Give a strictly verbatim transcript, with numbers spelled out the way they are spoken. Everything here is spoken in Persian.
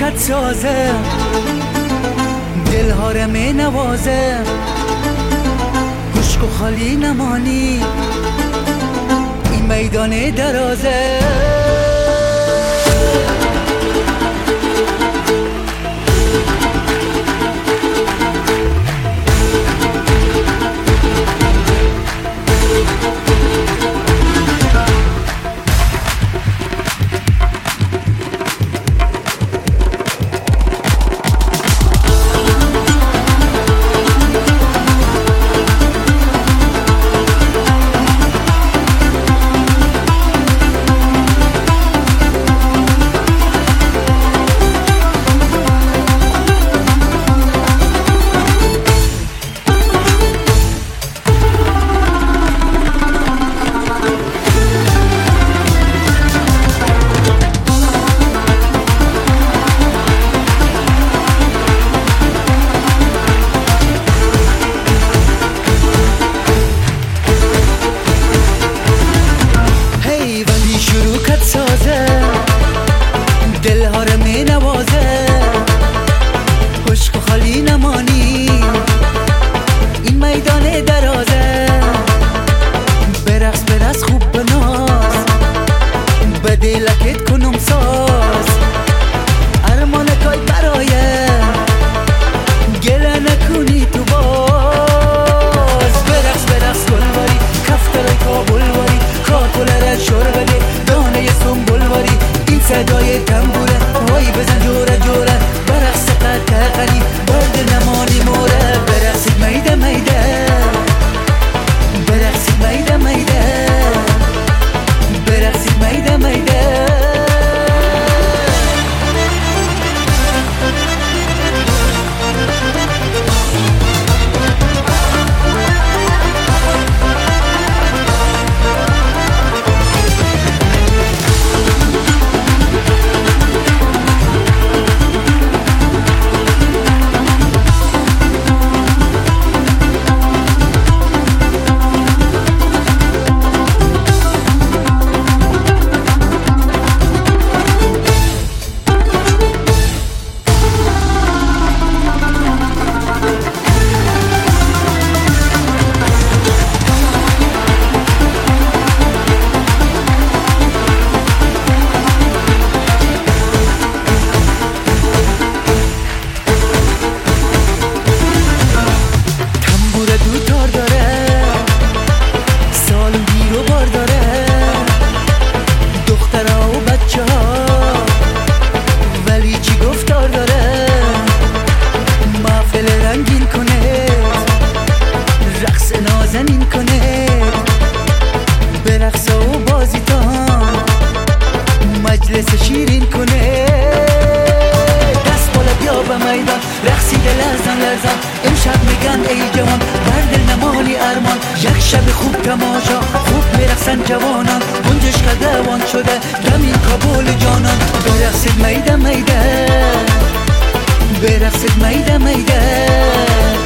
خط سازه، دلها رو می نوازه، خشک و خالی نمانی این میدان درازه. دلها رو می نوازه، خشک و خالی نمانی این میدان درازه. برقص برقص خوب بناز، به دلکت کنم ساز، ارمان کای برایه گله نکنی تو باز. برقص برقص گلواری کفترای کابل واری، کاکل را شور بده دانه سنبول واری. این صدای تنبوره وای بزن جوره جوره، برقص قطع قلی برد نمانی موره. برقصید میده میده، برقصید میده میده، برقصید میده میده. مجلس شیرین کنه، دست بالا بیا به میدان رقصیده لرزان لرزان. امشب میگن ای جوان برد نمانی ارمان، یک شب خوب تماشا خوب میرقصن جوانان. گنجش قدوان شده دمی کابل جانان. برقصید میده میده، برقصید میده میده.